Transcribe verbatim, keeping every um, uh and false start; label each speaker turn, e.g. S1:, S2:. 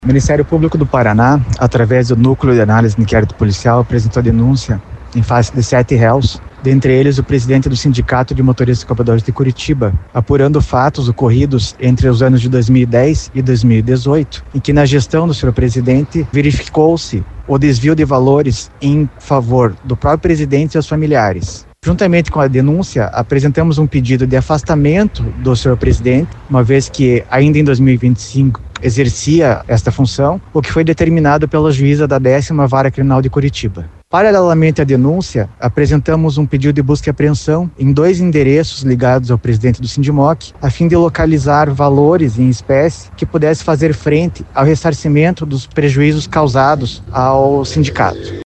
S1: O Ministério Público do Paraná, através do Núcleo de Análise de Inquérito Policial, apresentou denúncia em face de sete réus, dentre eles o presidente do Sindicato de Motoristas e Cobradores de Curitiba, apurando fatos ocorridos entre os anos de dois mil e dez e dois mil e dezoito, em que na gestão do senhor presidente verificou-se o desvio de valores em favor do próprio presidente e seus familiares. Juntamente com a denúncia, apresentamos um pedido de afastamento do senhor presidente, uma vez que ainda em dois mil e vinte e cinco exercia esta função, o que foi determinado pela juíza da décima Vara Criminal de Curitiba. Paralelamente à denúncia, apresentamos um pedido de busca e apreensão em dois endereços ligados ao presidente do Sindimoc, a fim de localizar valores em espécie que pudesse fazer frente ao ressarcimento dos prejuízos causados ao sindicato.